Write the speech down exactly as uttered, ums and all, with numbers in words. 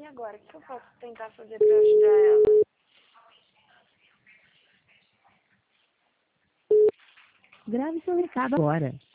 E agora, o que eu posso tentar fazer para ajudar ela? Grave seu recado agora.